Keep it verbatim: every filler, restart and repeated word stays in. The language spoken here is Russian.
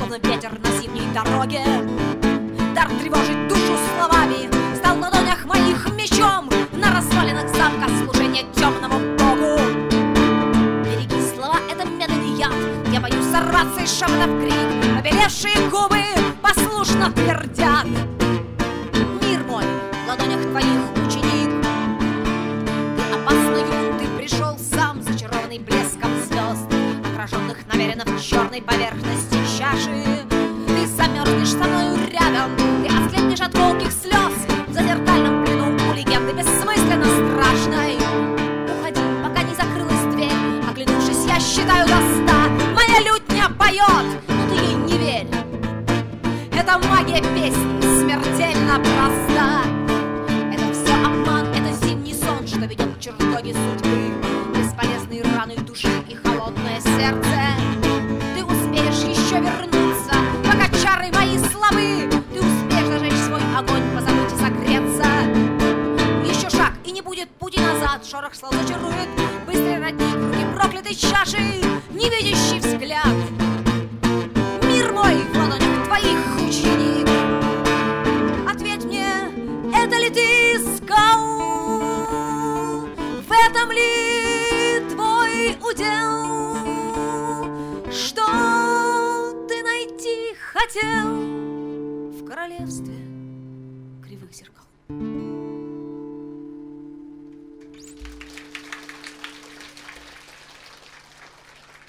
словно ветер на зимней дороге. Дар тревожить душу словами стал в ладонях моих мечом на развалинах замка служения темному богу. Береги слова, это медленный яд. Я боюсь сорваться из шепота в крик. Побелевшие губы послушно твердят: мир мой в ладонях твоих, ученик. Ты опасно юн, ты пришел сам, зачарованный блеском звезд, отраженных намеренно в черной поверхности чаши. Ты замерзнешь со мною рядом, ты ослепнешь от волких слез в зазеркальном плену у легенды бессмысленно страшной. Уходи, пока не закрылась дверь. Оглянувшись, я считаю до ста. Моя лютня поет, но ты ей не верь. Это магия песни, смертельно проста. Это все обман, это зимний сон, что ведет к чертоге судьбы. Бесполезные раны души и холодное сердце. Ты успеешь еще вернуться, пока чары мои слабы. Ты успеешь зажечь свой огонь, позабудь и согреться. Еще шаг, и не будет пути назад. Шорох слов зачарует быстрый родник руки проклятой чаши. Невидящий взгляд. Мир мой в ладонях твоих, ученик. Ответь мне, это ли ты искал? В этом ли твой удел? Что ты найти хотел в королевстве кривых зеркал?